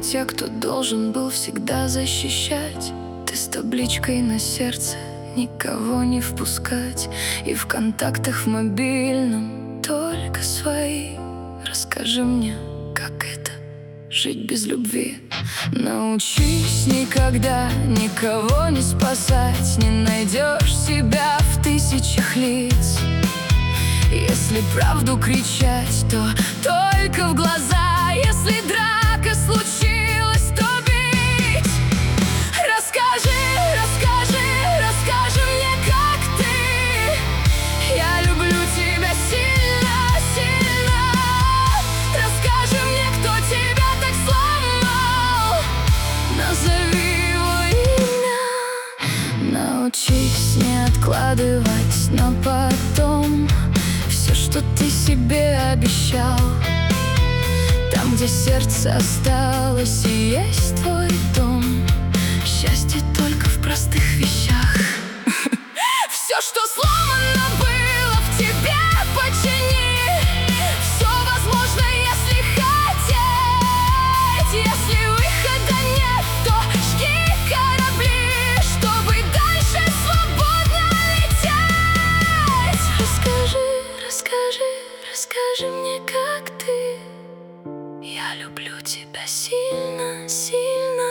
те, кто должен был всегда защищать. Ты с табличкой на сердце никого не впускать. И в контактах в мобильном только свои. Расскажи мне, как это жить без любви. Научись никогда никого не спасать. Не найдешь себя в тысячах лиц. Если правду кричать, то только в глаза. Если драка случилась, то бить. Расскажи, расскажи, расскажи мне, как ты. Я люблю тебя сильно, сильно. Расскажи мне, кто тебя так сломал. Назови его имя. Научись не откладывать на потом все, что ты себе обещал. Там, где сердце осталось и есть твой дом. Счастье только в простых вещах. Все, что сломано было, в тебе почини. Все возможно, если хотеть. Если выхода нет, то жги корабли, чтобы дальше свободно лететь. Расскажи, расскажи, расскажи мне, как ты. Я люблю тебя сильно, сильно.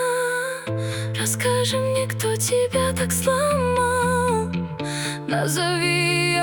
Расскажи мне, кто тебя так сломал. Назови